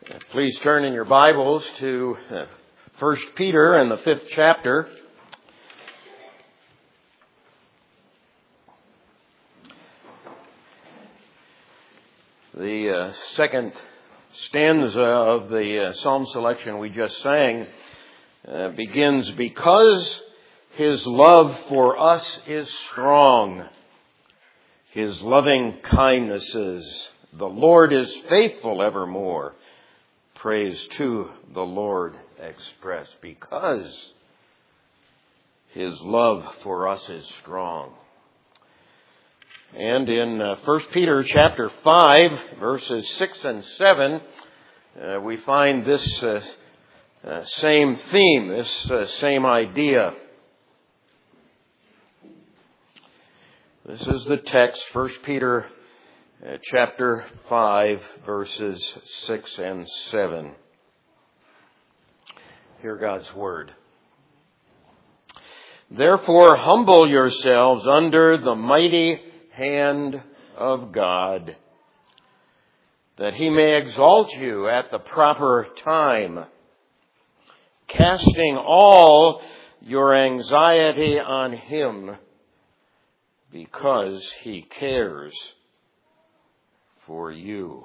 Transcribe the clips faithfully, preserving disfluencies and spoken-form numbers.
Please turn in your Bibles to First Peter and the fifth chapter. The uh, second stanza of the uh, psalm selection we just sang uh, begins, "Because His love for us is strong, His loving kindnesses, the Lord is faithful evermore. Praise to the Lord express, because His love for us is strong." And in uh, First Peter chapter five, verses six and seven, uh, we find this uh, uh, same theme, this uh, same idea. This is the text, First Peter uh, chapter five, verses six and seven. Hear God's word. "Therefore humble yourselves under the mighty hand of God, that He may exalt you at the proper time, casting all your anxiety on Him, because He cares for you."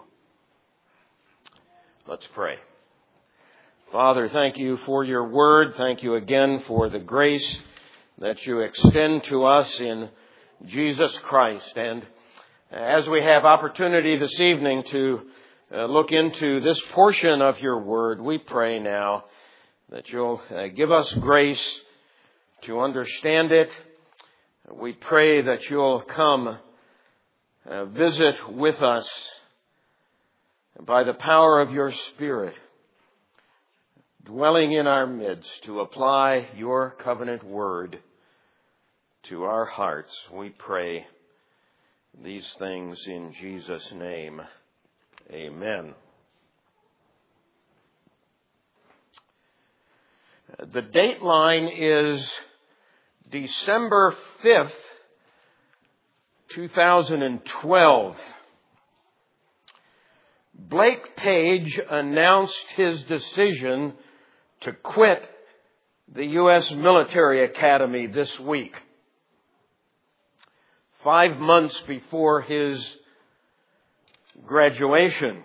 Let's pray. Father, thank you for your word. Thank you again for the grace that you extend to us in Jesus Christ. And as we have opportunity this evening to uh, look into this portion of your word, we pray now that you'll uh, give us grace to understand it. We pray that you'll come uh, visit with us by the power of your Spirit, dwelling in our midst, to apply your covenant word to our hearts. We pray these things in Jesus' name. Amen. The date line is December fifth, two thousand twelve. Blake Page announced his decision to quit the U S Military Academy this week, five months before his graduation.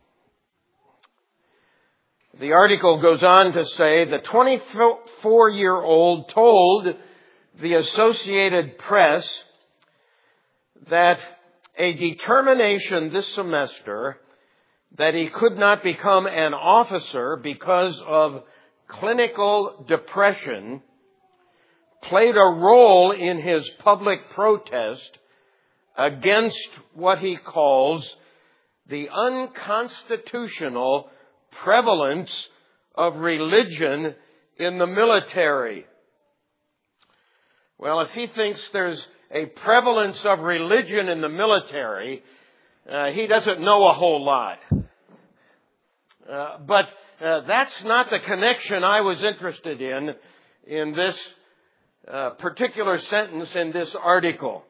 The article goes on to say the twenty-four-year-old told the Associated Press that a determination this semester that he could not become an officer because of clinical depression played a role in his public protest against what he calls the unconstitutional prevalence of religion in the military. Well, if he thinks there's a prevalence of religion in the military, uh, he doesn't know a whole lot. Uh, but uh, that's not the connection I was interested in in this uh, particular sentence in this article.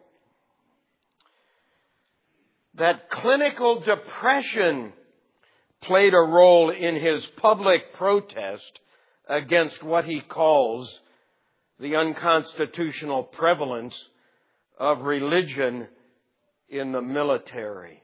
That clinical depression played a role in his public protest against what he calls the unconstitutional prevalence of religion in the military.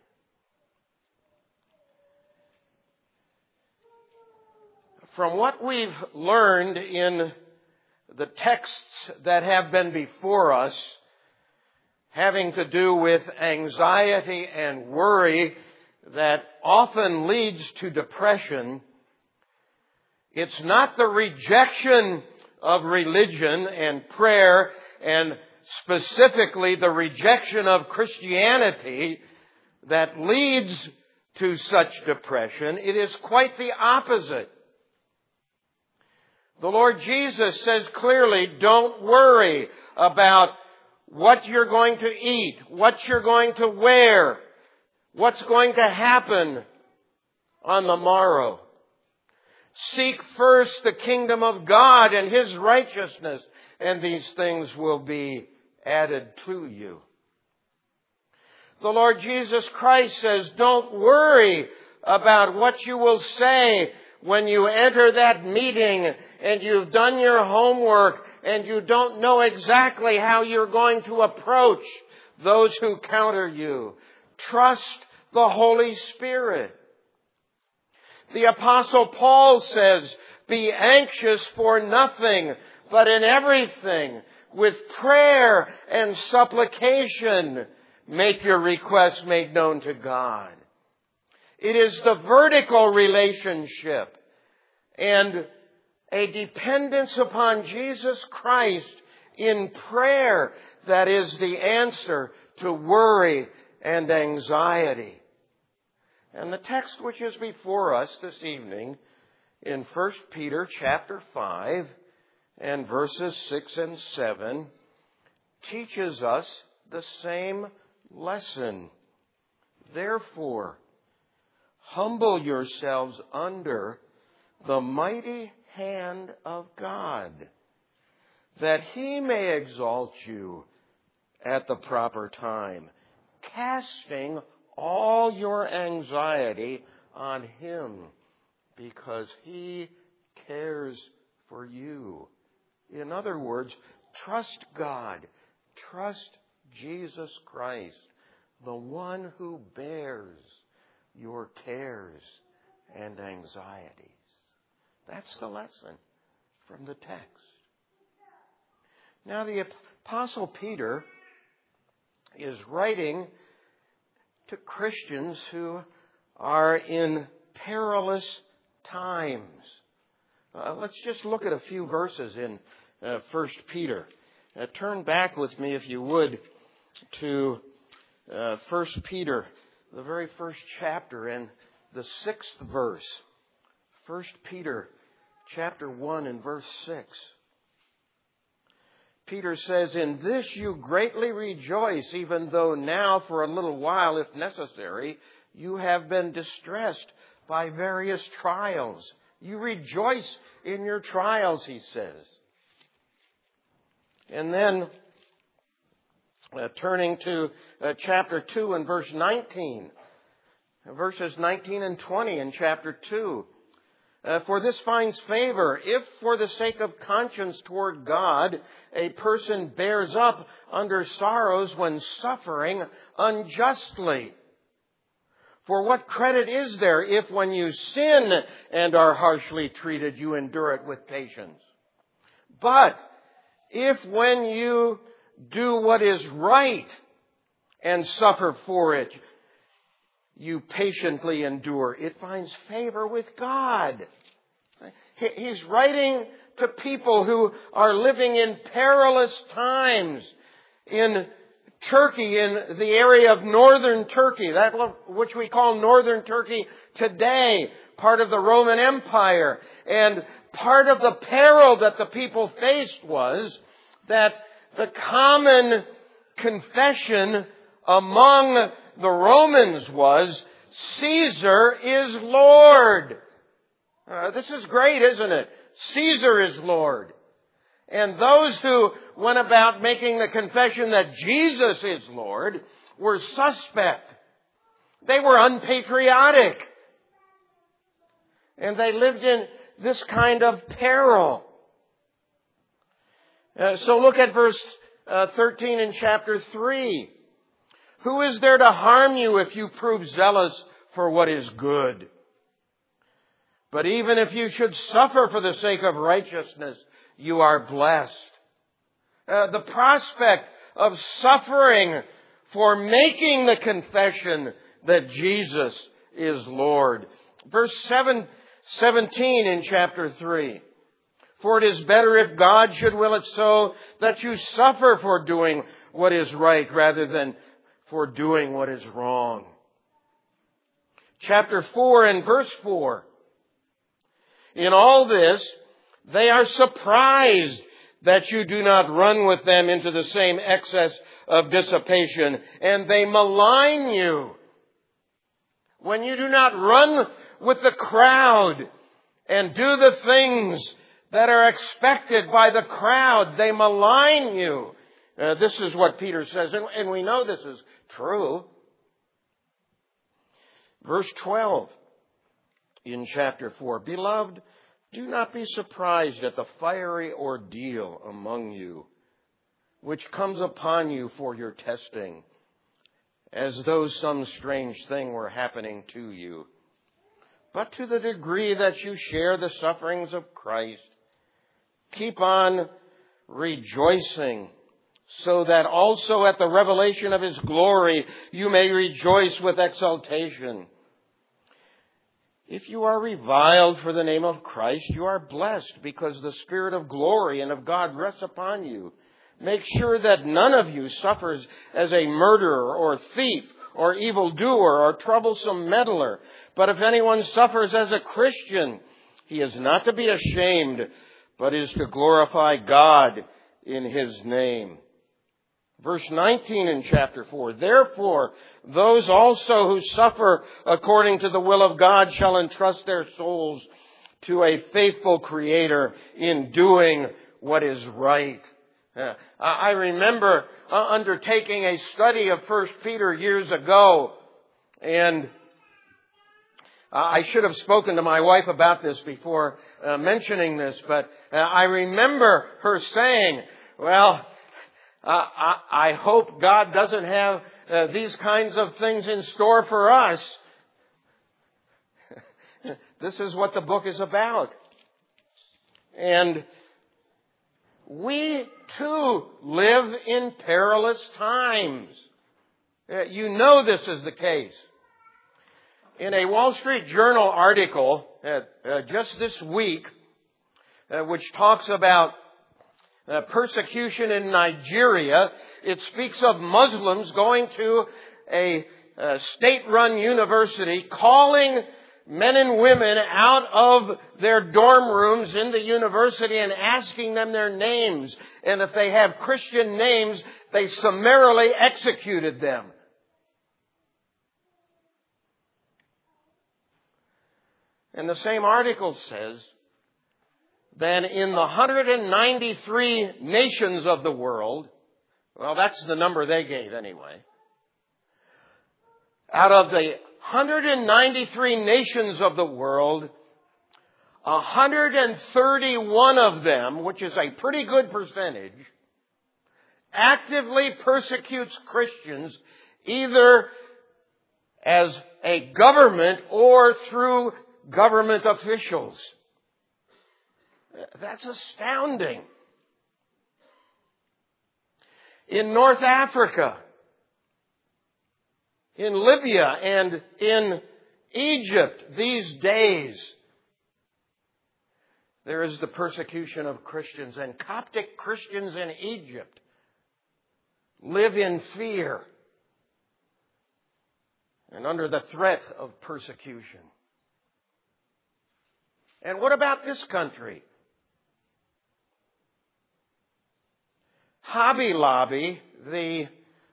From what we've learned in the texts that have been before us, having to do with anxiety and worry that often leads to depression, it's not the rejection of religion and prayer, and specifically the rejection of Christianity, that leads to such depression. It is quite the opposite. The Lord Jesus says clearly, don't worry about what you're going to eat, what you're going to wear, what's going to happen on the morrow. Seek first the kingdom of God and His righteousness, and these things will be added to you. The Lord Jesus Christ says, don't worry about what you will say when you enter that meeting and you've done your homework and you don't know exactly how you're going to approach those who counter you. Trust the Holy Spirit. The Apostle Paul says, be anxious for nothing, but in everything, with prayer and supplication, make your requests made known to God. It is the vertical relationship and a dependence upon Jesus Christ in prayer that is the answer to worry and anxiety. And the text which is before us this evening in First Peter chapter five and verses six and seven teaches us the same lesson. Therefore, humble yourselves under the mighty hand of God, that He may exalt you at the proper time, casting all your anxiety on Him, because He cares for you. In other words, trust God. Trust Jesus Christ, the one who bears your cares and anxieties. That's the lesson from the text. Now, the Apostle Peter is writing to Christians who are in perilous times. Uh, let's just look at a few verses in uh, First Peter. Uh, turn back with me, if you would, to uh, First Peter, the very first chapter, and the sixth verse. First Peter chapter one and verse six. Peter says, in this you greatly rejoice, even though now for a little while, if necessary, you have been distressed by various trials. You rejoice in your trials, he says. And then, uh, turning to uh, chapter two and verse nineteen, verses nineteen and twenty in chapter two. Uh, for this finds favor, if for the sake of conscience toward God, a person bears up under sorrows when suffering unjustly. For what credit is there if when you sin and are harshly treated, you endure it with patience? But if when you do what is right and suffer for it, you patiently endure, it finds favor with God. He's writing to people who are living in perilous times in Turkey, in the area of northern Turkey, that which we call northern Turkey today, part of the Roman Empire. And part of the peril that the people faced was that the common confession among the Romans was, Caesar is Lord. Uh, this is great, isn't it? Caesar is Lord. And those who went about making the confession that Jesus is Lord were suspect. They were unpatriotic. And they lived in this kind of peril. Uh, so look at verse uh, thirteen in chapter three. Who is there to harm you if you prove zealous for what is good? But even if you should suffer for the sake of righteousness, you are blessed. Uh, the prospect of suffering for making the confession that Jesus is Lord. Verse seven, seventeen in chapter three. For it is better if God should will it so that you suffer for doing what is right rather than for doing what is wrong. Chapter four and verse four. In all this, they are surprised that you do not run with them into the same excess of dissipation, and they malign you. When you do not run with the crowd and do the things that are expected by the crowd, they malign you. Uh, this is what Peter says, and, and we know this is true. Verse twelve. in chapter four. Beloved, do not be surprised at the fiery ordeal among you, which comes upon you for your testing, as though some strange thing were happening to you. But to the degree that you share the sufferings of Christ, keep on rejoicing, so that also at the revelation of His glory you may rejoice with exultation. If you are reviled for the name of Christ, you are blessed, because the Spirit of glory and of God rests upon you. Make sure that none of you suffers as a murderer or thief or evildoer or troublesome meddler. But if anyone suffers as a Christian, he is not to be ashamed, but is to glorify God in His name. Verse nineteen in chapter four, therefore, those also who suffer according to the will of God shall entrust their souls to a faithful Creator in doing what is right. Uh, I remember uh, undertaking a study of First Peter years ago, and uh, I should have spoken to my wife about this before uh, mentioning this, but uh, I remember her saying, well, Uh, I, I hope God doesn't have uh, these kinds of things in store for us. This is what the book is about. And we too live in perilous times. Uh, you know this is the case. In a Wall Street Journal article uh, uh, just this week, uh, which talks about Uh, persecution in Nigeria, it speaks of Muslims going to a, a state-run university, calling men and women out of their dorm rooms in the university and asking them their names. And if they have Christian names, they summarily executed them. And the same article says, then in the one hundred ninety-three nations of the world, well, that's the number they gave anyway. Out of the one hundred ninety-three nations of the world, one hundred thirty-one of them, which is a pretty good percentage, actively persecutes Christians either as a government or through government officials. That's astounding. In North Africa, in Libya, and in Egypt these days, there is the persecution of Christians, and Coptic Christians in Egypt live in fear and under the threat of persecution. And what about this country? Hobby Lobby, the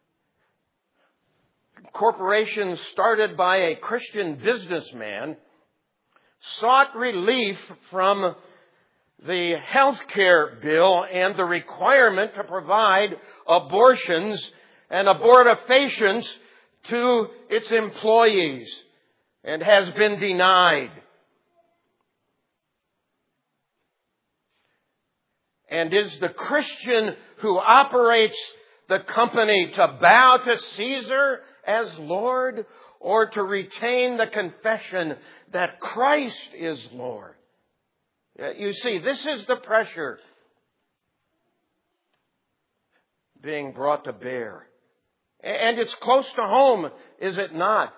corporation started by a Christian businessman, sought relief from the health care bill and the requirement to provide abortions and abortifacients to its employees, and has been denied. And is the Christian who operates the company to bow to Caesar as Lord, or to retain the confession that Christ is Lord? You see, this is the pressure being brought to bear. And it's close to home, is it not?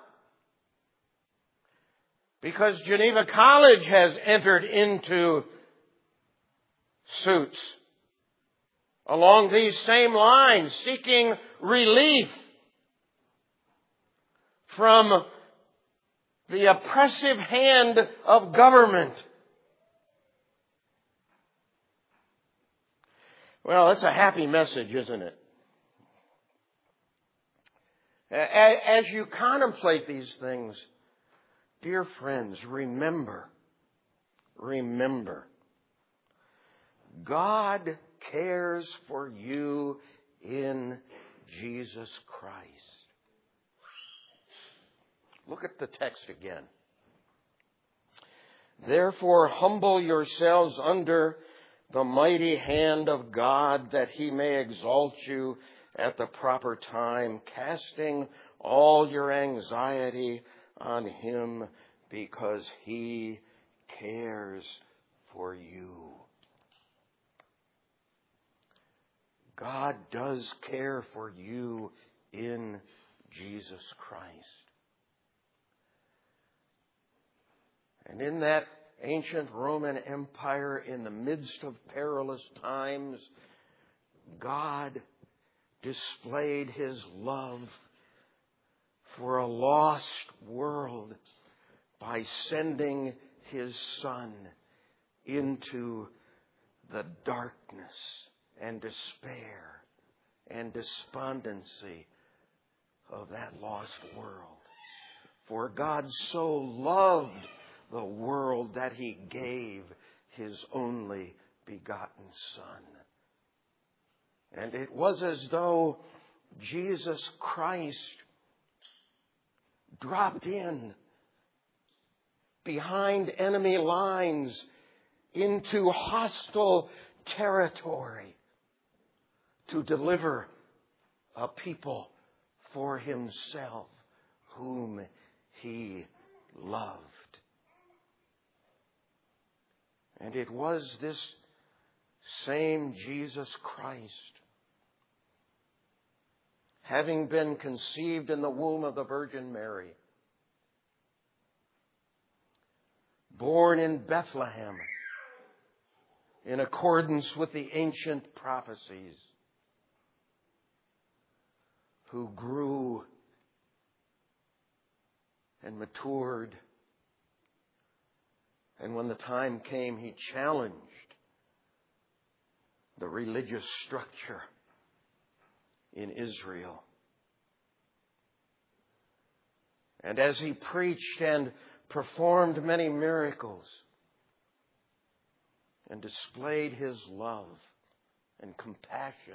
Because Geneva College has entered into suits along these same lines, seeking relief from the oppressive hand of government. Well, that's a happy message, isn't it? As you contemplate these things, dear friends, remember, remember, God cares for you in Jesus Christ. Look at the text again. Therefore, humble yourselves under the mighty hand of God, that he may exalt you at the proper time, casting all your anxiety on him, because he cares for you. God does care for you in Jesus Christ. And in that ancient Roman Empire, in the midst of perilous times, God displayed his love for a lost world by sending his Son into the darkness and despair and despondency of that lost world. For God so loved the world that he gave his only begotten Son. And it was as though Jesus Christ dropped in behind enemy lines into hostile territory to deliver a people for himself whom he loved. And it was this same Jesus Christ, having been conceived in the womb of the Virgin Mary, born in Bethlehem in accordance with the ancient prophecies, who grew and matured. And when the time came, he challenged the religious structure in Israel. And as he preached and performed many miracles and displayed his love and compassion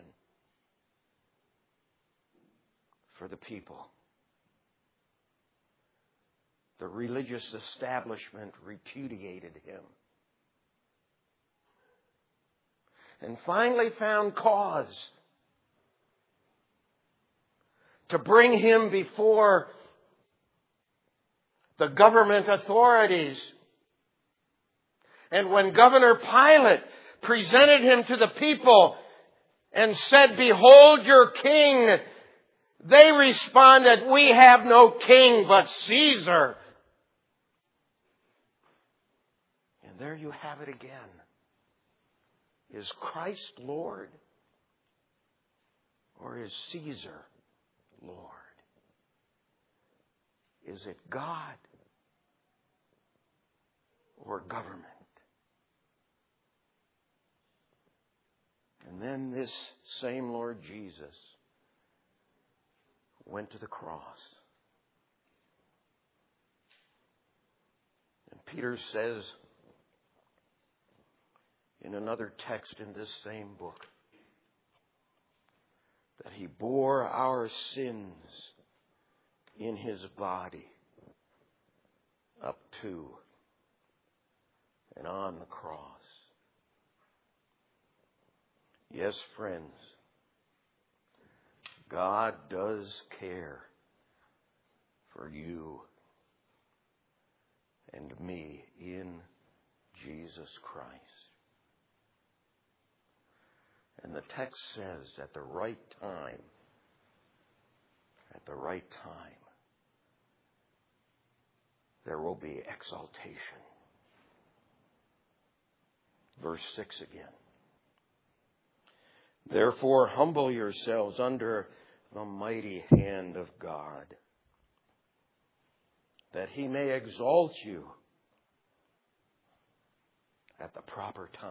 for the people, the religious establishment repudiated him and finally found cause to bring him before the government authorities. And when Governor Pilate presented him to the people and said, "Behold your king," they responded, "We have no king but Caesar." And there you have it again. Is Christ Lord, or is Caesar Lord? Is it God or government? And then this same Lord Jesus went to the cross. And Peter says in another text in this same book that he bore our sins in his body up to and on the cross. Yes, friends, God does care for you and me in Jesus Christ. And the text says, at the right time, at the right time, there will be exaltation. Verse six again. Therefore, humble yourselves under the mighty hand of God, that he may exalt you at the proper time.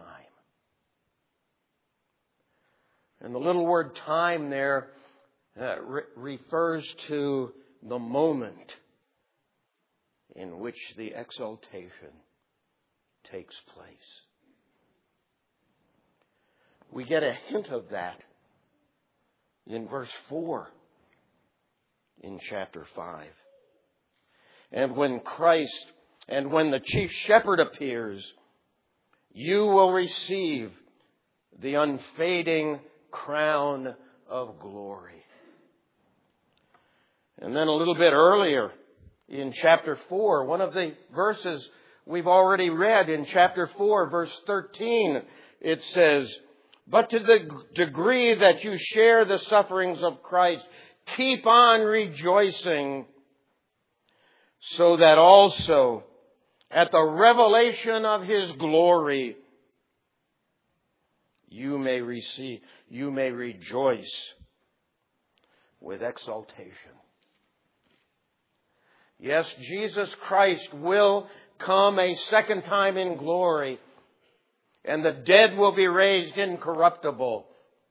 And the little word time there uh, re- refers to the moment in which the exaltation takes place. We get a hint of that in verse four in chapter five. And when Christ And when the chief shepherd appears, you will receive the unfading crown of glory. And then a little bit earlier in chapter four, one of the verses we've already read in chapter four, verse thirteen, it says, "But to the degree that you share the sufferings of Christ, keep on rejoicing, so that also at the revelation of His glory, you may receive, you may rejoice with exultation." Yes, Jesus Christ will come a second time in glory, and the dead will be raised incorruptible.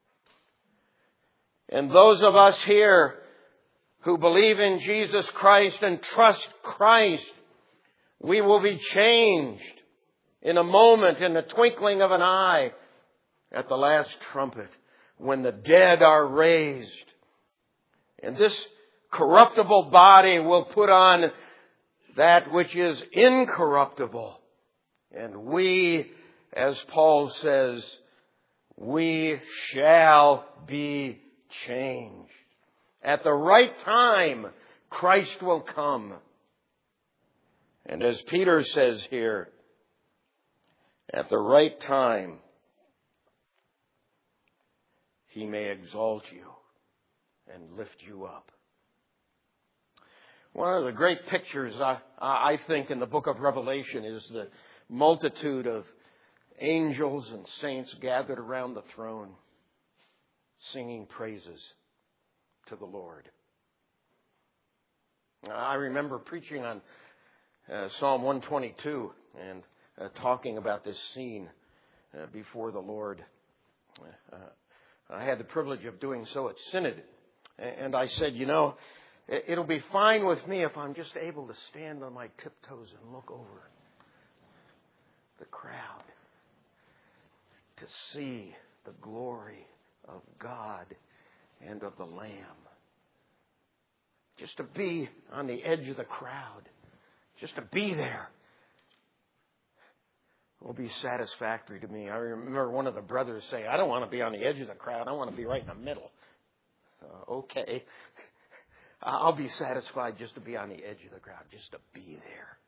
And those of us here who believe in Jesus Christ and trust Christ, we will be changed in a moment, in the twinkling of an eye, at the last trumpet, when the dead are raised. And this corruptible body will put on that which is incorruptible. And we, as Paul says, we shall be changed. At the right time, Christ will come. And as Peter says here, at the right time, He may exalt you and lift you up. One of the great pictures, I, I think, in the book of Revelation is the multitude of angels and saints gathered around the throne, singing praises to the Lord. I remember preaching on uh, Psalm one twenty-two and uh, talking about this scene uh, before the Lord. Uh, I had the privilege of doing so at Synod. And I said, you know, it'll be fine with me if I'm just able to stand on my tiptoes and look over the crowd to see the glory of God and of the Lamb. Just to be on the edge of the crowd, just to be there, will be satisfactory to me. I remember one of the brothers saying, I don't want to be on the edge of the crowd. I want to be right in the middle. Uh, okay. I'll be satisfied just to be on the edge of the crowd, just to be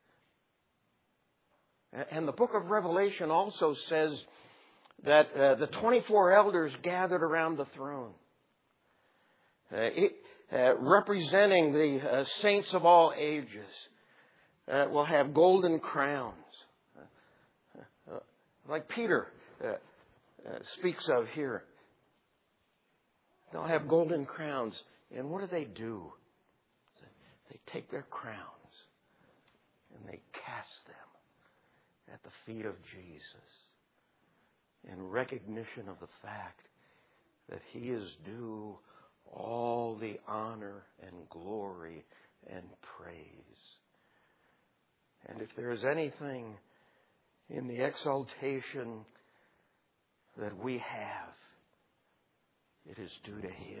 there. And the book of Revelation also says that uh, the twenty-four elders gathered around the throne, uh, it, uh, representing the uh, saints of all ages, uh, will have golden crowns. Uh, uh, like Peter uh, uh, speaks of here. They'll have golden crowns. And what do they do? They take their crowns and they cast them at the feet of Jesus in recognition of the fact that He is due all the honor and glory and praise. And if there is anything in the exaltation that we have, it is due to Him.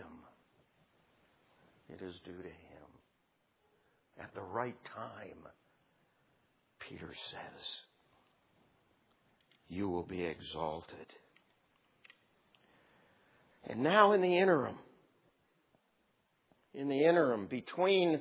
It is due to Him. At the right time, Peter says, you will be exalted. And now in the interim, in the interim between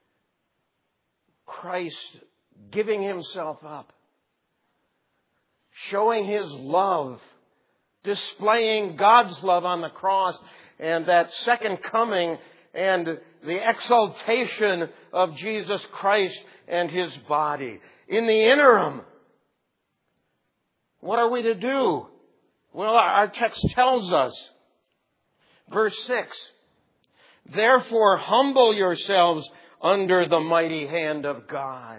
Christ giving Himself up, showing His love, displaying God's love on the cross, and that second coming and the exaltation of Jesus Christ and His body. In the interim, what are we to do? Well, our text tells us, verse six, therefore humble yourselves under the mighty hand of God.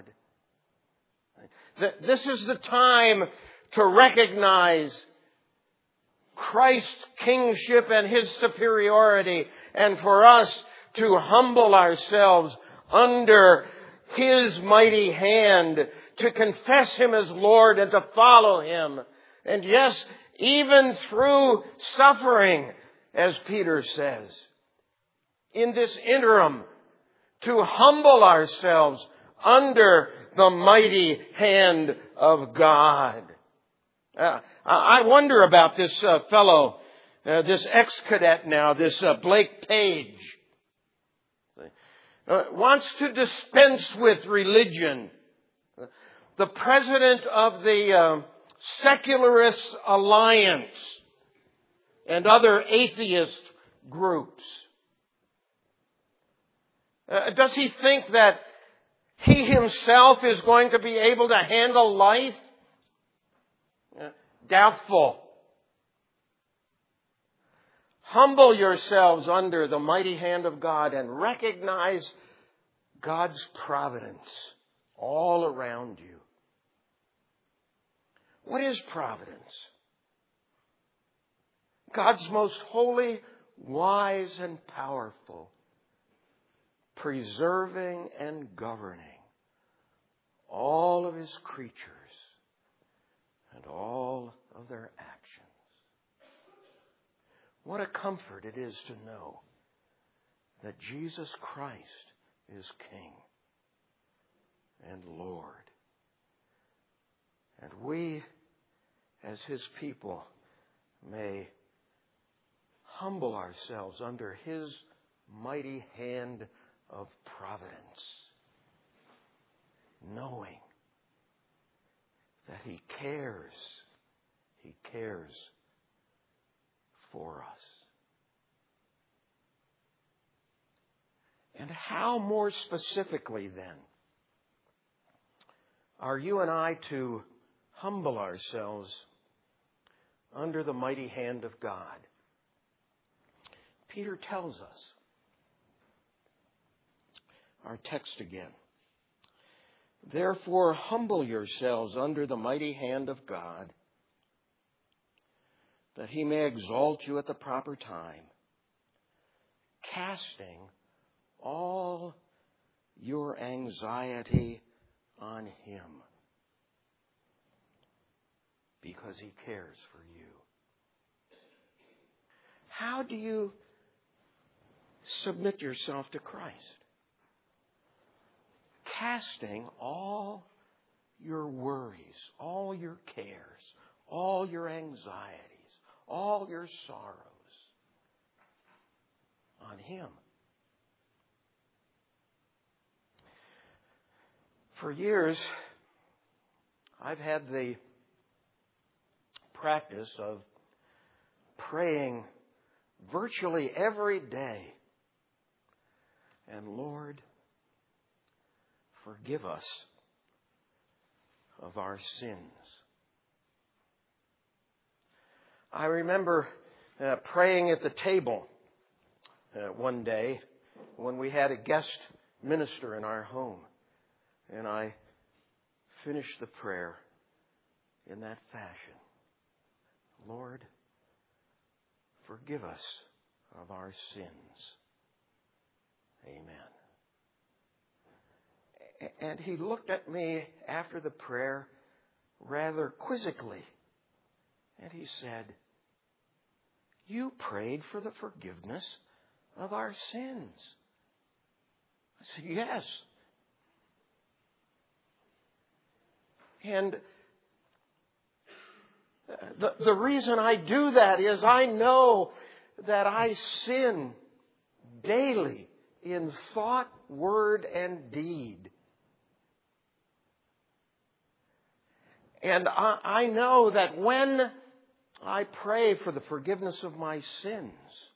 This is the time to recognize Christ's kingship and His superiority, and for us to humble ourselves under His mighty hand, to confess Him as Lord and to follow Him. And yes, even through suffering, as Peter says, in this interim, to humble ourselves under the mighty hand of God. Uh, I wonder about this uh, fellow, uh, this ex-cadet now, this uh, Blake Page. Uh, wants to dispense with religion. The president of the uh, Secularist Alliance and other atheist groups. Uh, does he think that he himself is going to be able to handle life? Uh, doubtful. Humble yourselves under the mighty hand of God and recognize God's providence all around you. What is providence? God's most holy, wise, and powerful, preserving and governing all of His creatures and all of their actions. What a comfort it is to know that Jesus Christ is King and Lord. And we, as His people, may humble ourselves under His mighty hand of providence, knowing that He cares, He cares for us. And how more specifically then are you and I to humble ourselves under the mighty hand of God? Peter tells us, our text again, therefore humble yourselves under the mighty hand of God, that He may exalt you at the proper time, casting all your anxiety on Him, because He cares for you. How do you submit yourself to Christ? Casting all your worries, all your cares, all your anxieties, all your sorrows on Him. For years, I've had the practice of praying virtually every day, and Lord, forgive us of our sins. I remember uh, praying at the table uh, one day when we had a guest minister in our home. And I finished the prayer in that fashion. Lord, forgive us of our sins. Amen. And he looked at me after the prayer rather quizzically. And he said, you prayed for the forgiveness of our sins. I said, yes. And the, the reason I do that is I know that I sin daily in thought, word, and deed. And I, I know that when I pray for the forgiveness of my sins,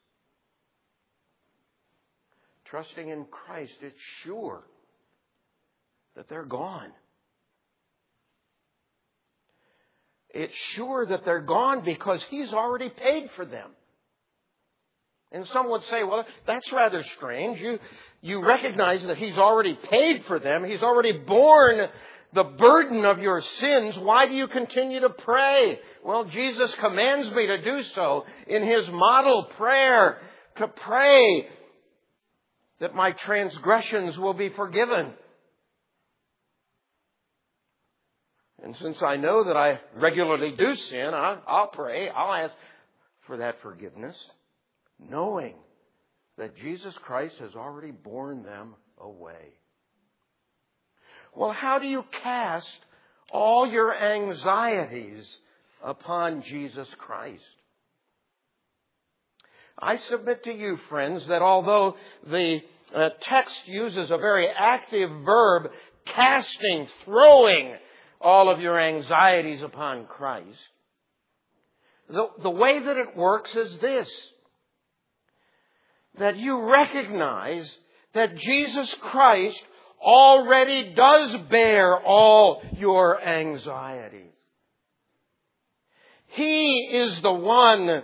trusting in Christ, it's sure that they're gone. It's sure that they're gone because He's already paid for them. And some would say, well, that's rather strange. You, you recognize that He's already paid for them. He's already borne the burden of your sins. Why do you continue to pray? Well, Jesus commands me to do so in His model prayer, to pray that my transgressions will be forgiven. And since I know that I regularly do sin, I'll pray, I'll ask for that forgiveness, knowing that Jesus Christ has already borne them away. Well, how do you cast all your anxieties upon Jesus Christ? I submit to you, friends, that although the uh, text uses a very active verb, casting, throwing all of your anxieties upon Christ, the, the way that it works is this: that you recognize that Jesus Christ already does bear all your anxieties. He is the one,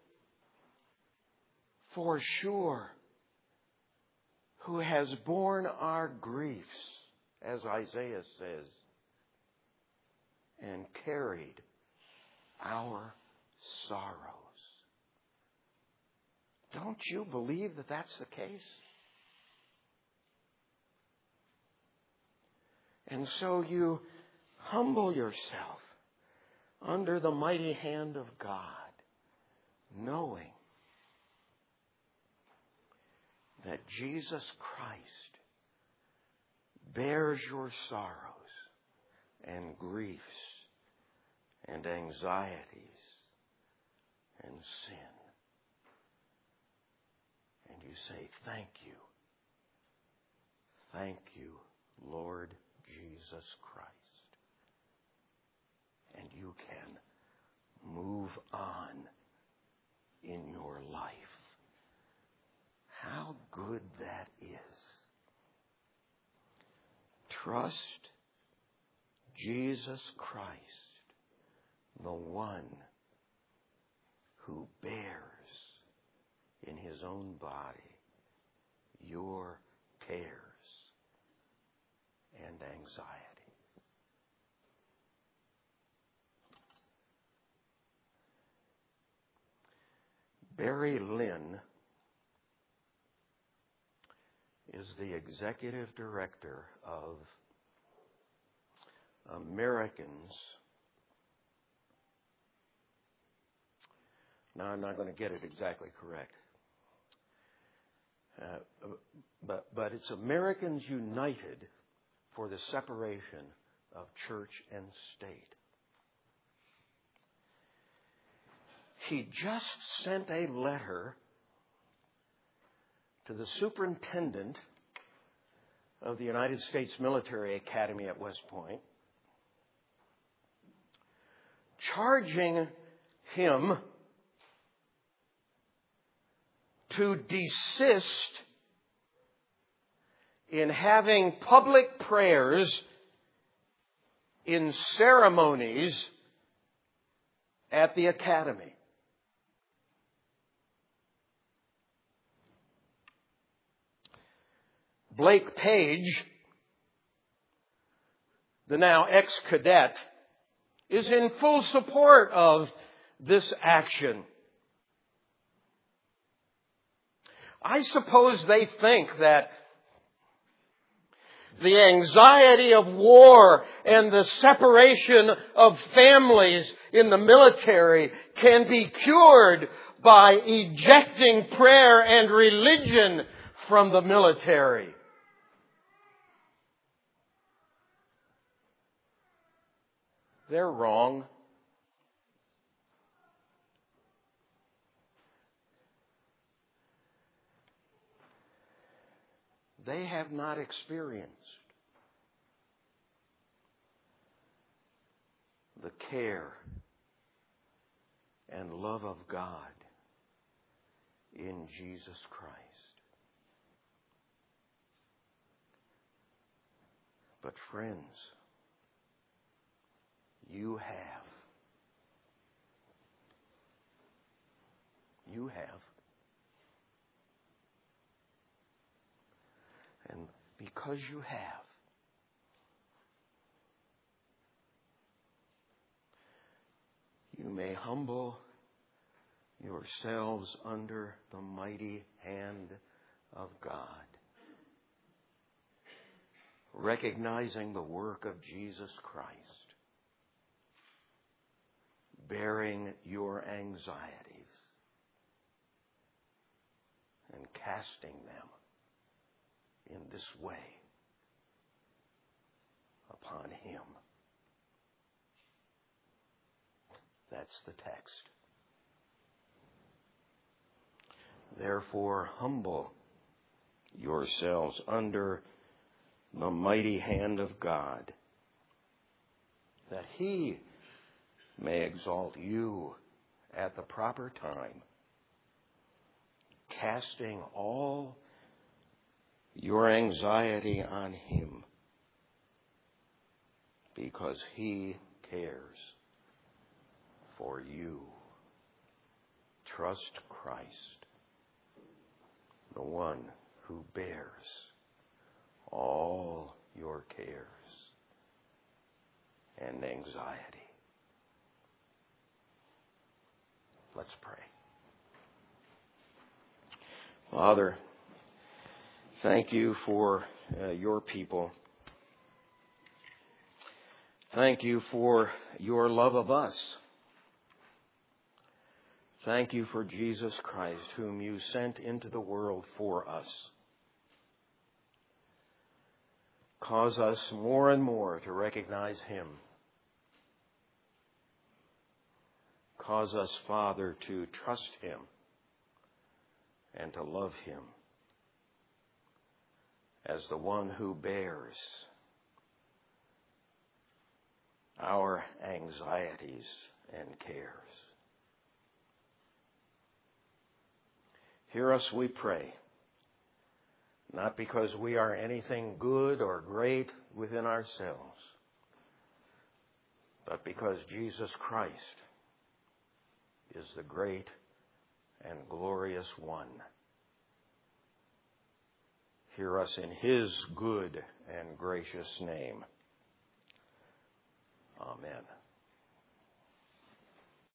for sure, who has borne our griefs, as Isaiah says, and carried our sorrows. Don't you believe that that's the case? And so you humble yourself under the mighty hand of God, knowing that Jesus Christ bears your sorrows and griefs and anxieties and sin. And you say, thank you. Thank you, Lord Jesus Christ. And you can move on in your life. How good that is. Trust Jesus Christ, the one who bears in his own body your cares and anxiety. Barry Lynn is the executive director of Americans. Now, I'm not going to get it exactly correct. Uh, but, but it's Americans United for the Separation of Church and State. He just sent a letter to the superintendent of the United States Military Academy at West Point, charging him to desist in having public prayers in ceremonies at the academy. Blake Page, the now ex-cadet, is in full support of this action. I suppose they think that the anxiety of war and the separation of families in the military can be cured by ejecting prayer and religion from the military. They're wrong. They have not experienced the care and love of God in Jesus Christ. But friends, you have. You have. And because you have, you may humble yourselves under the mighty hand of God, recognizing the work of Jesus Christ, bearing your anxieties and casting them in this way upon him. That's the text. Therefore, humble yourselves under the mighty hand of God, that he may exalt you at the proper time, casting all your anxiety on him, because he cares for you. Trust Christ, the one who bears all your cares and anxiety. Let's pray. Father, thank you for uh, your people. Thank you for your love of us. Thank you for Jesus Christ, whom you sent into the world for us. Cause us more and more to recognize him. Cause us, Father, to trust him and to love him as the one who bears our anxieties and cares. Hear us, we pray, not because we are anything good or great within ourselves, but because Jesus Christ is the great and glorious one. Hear us in his good and gracious name. Amen.